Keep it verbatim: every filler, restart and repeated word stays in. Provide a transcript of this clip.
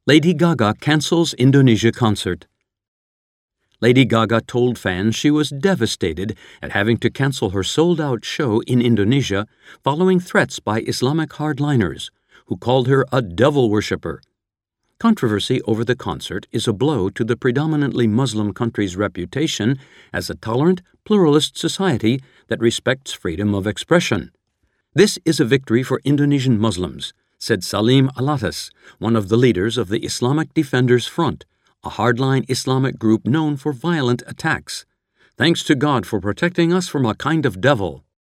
Lady Gaga cancels Indonesia concert. Lady Gaga told fans she was devastated at having to cancel her sold-out show in Indonesia following threats by Islamic hardliners, who called her a devil worshipper. Controversy over the concert is a blow to the predominantly Muslim country's reputation as a tolerant, pluralist society that respects freedom of expression. This is a victory for Indonesian Muslims, said Salim Alatas, one of the leaders of the Islamic Defenders Front, a hardline Islamic group known for violent attacks. Thanks to God for protecting us from a kind of devil.